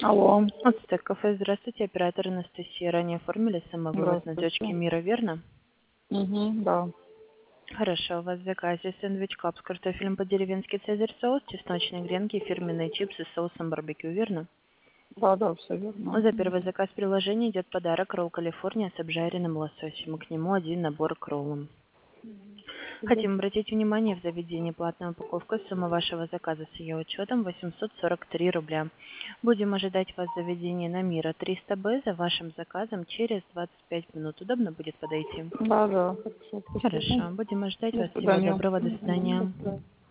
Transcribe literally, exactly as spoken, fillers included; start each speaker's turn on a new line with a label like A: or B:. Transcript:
A: Алло.
B: Ацтек кафе, здравствуйте, оператор Анастасия. Ранее оформили самовывоз на точке
A: Здравствуйте.
B: Мира, верно?
A: Угу, да.
B: Хорошо, у вас в заказе сэндвич кап с картофелем по-деревенски цезарь соус, чесночные гренки, фирменные чипсы с соусом барбекю, верно?
A: Да, да, все верно.
B: За первый заказ приложения идет подарок ролл Калифорния с обжаренным лососем, и к нему один набор к роллам.
A: Спасибо.
B: Хотим обратить внимание, в заведении платная упаковка, сумма вашего заказа с ее учетом восемьсот сорок три рубля. Будем ожидать вас в заведении на Мира триста Б за вашим заказом через двадцать пять минут. Удобно будет подойти?
A: Да, да, хорошо, спасибо.
B: Хорошо, будем ожидать
A: До
B: вас. Всего
A: свидания.
B: доброго, до
A: Мгм, до
B: свидания.
A: свидания.